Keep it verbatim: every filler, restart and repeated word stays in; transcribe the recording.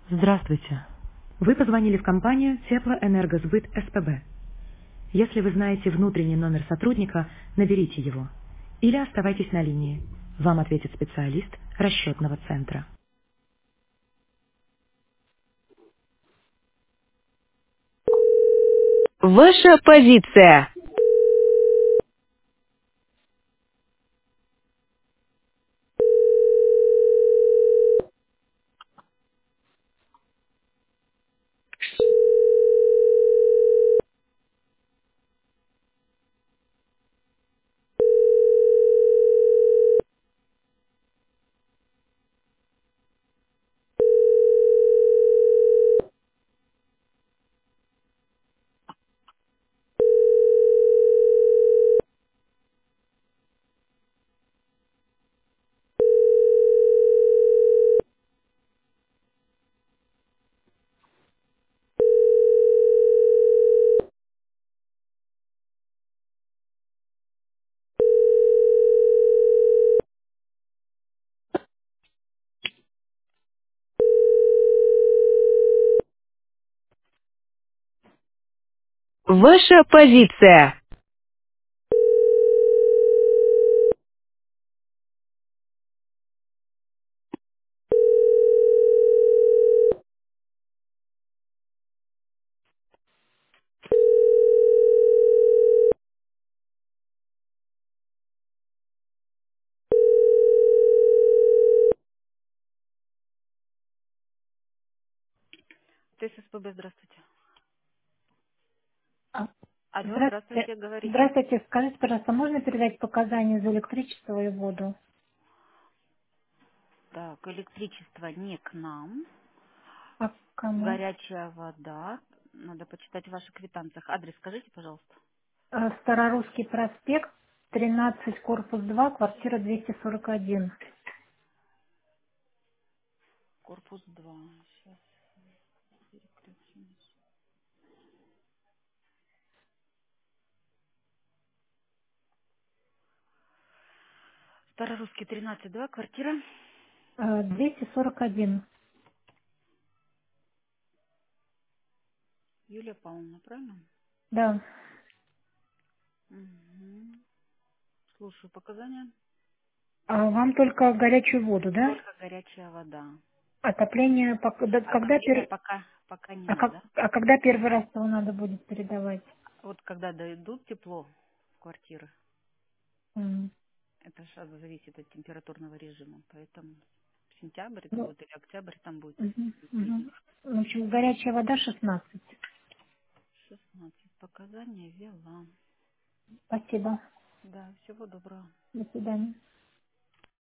Здравствуйте. Вы позвонили в компанию Теплоэнергосбыт СПБ. Если вы знаете внутренний номер сотрудника, наберите его. Или оставайтесь на линии. Вам ответит специалист расчетного центра. Ваша позиция. Ваша позиция. Т С С П Б, здравствуйте. А, Алло, Здравствуйте. здравствуйте, говорите. Здравствуйте. Скажите, пожалуйста, можно передать показания за электричество и воду? Так, электричество не к нам. А к кому? Горячая вода. Надо почитать в ваших квитанциях. Адрес скажите, пожалуйста. Э, Старорусский проспект, тринадцать, корпус два, квартира двести сорок один. Корпус два. Сейчас переключимся. Старорусский тринадцать два, квартира. Э, двести сорок один. Юлия Павловна, правильно? Да. Угу. Слушаю показания. А вам только горячую воду, да? Только горячая вода. Отопление, пок- да, когда Отопления пер- пока, пока не а, как- надо. а когда первый раз его надо будет передавать? Вот когда дойдут тепло в квартиры, М. это же зависит от температурного режима. Поэтому сентябрь это Ну, будет или октябрь там будет. мгм, мгм. В общем, горячая вода шестнадцать. шестнадцать. Показания ввела. Спасибо. Да, всего доброго. До свидания.